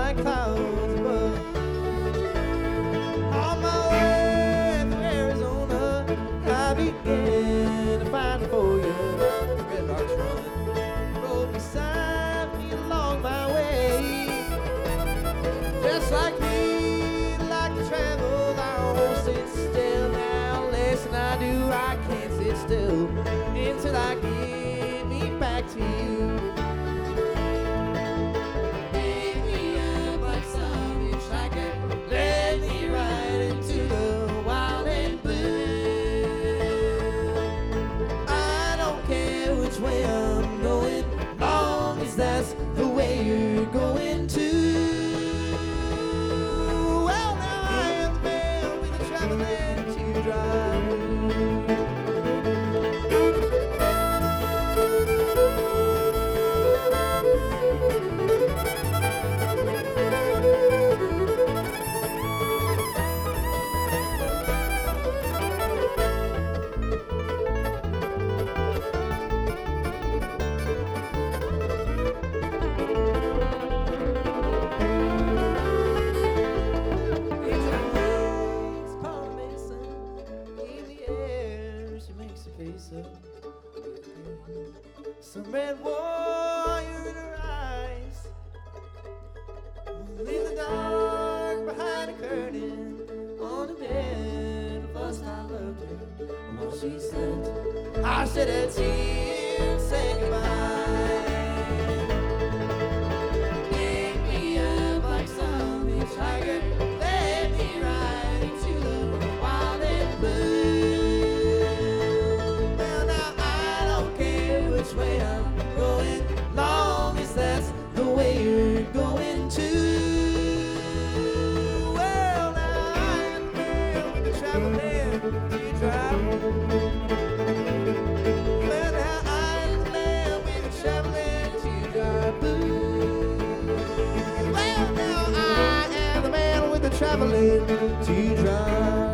like clouds above. On my way to Arizona, I began to find for you. The red rocks run, roll beside me along my way. Just like me, like to travel, I won't sit still now. Listen, I do, I can't sit still until I get me back to you. Pick me up like some hitchhiker, let me ride into the wild and blue. I don't care which way I'm going, long as that's the way you're going to. Well, now I am the man with the traveling teardrop. Some red wire in her eyes, leave the dark behind a curtain on the bed. First I loved her, what she said, I shed a tear and said goodbye. Pick me up like some hitchhiker, let me ride into the wild and blue. Well, now I don't care which way I'm going, long as that's the way you're going to. Well, now I am the man with the traveling teardrop. Well, now I am the man with the traveling teardrop. Well, now I am the man with the traveling teardrop.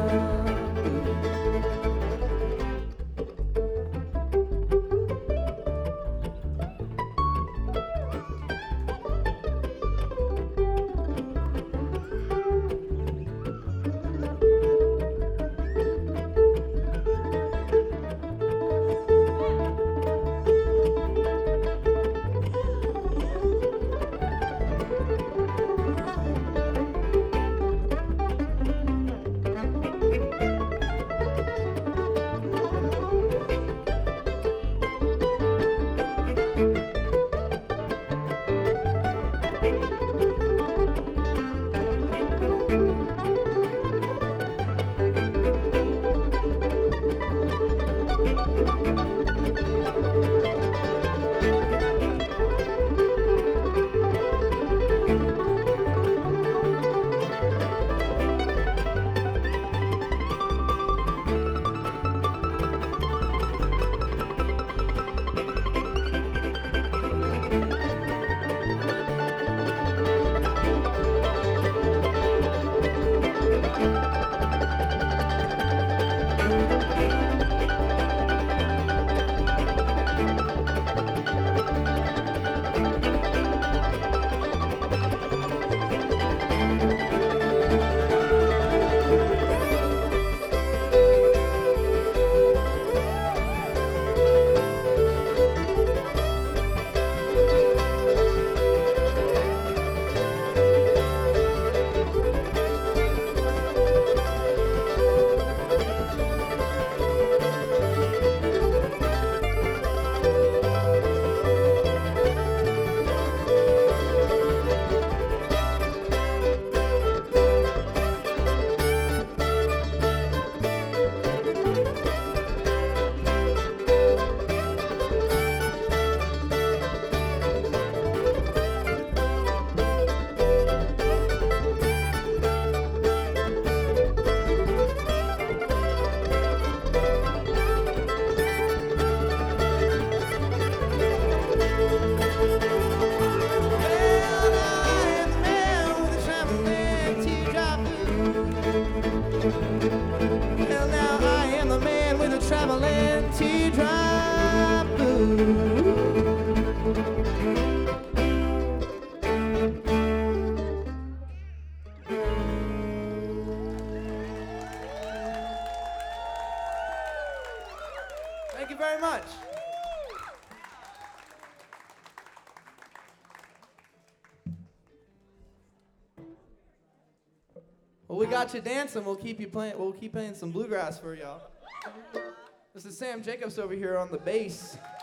Well, we got you dancing. We'll keep playing some bluegrass for y'all. This is Sam Jacobs over here on the bass.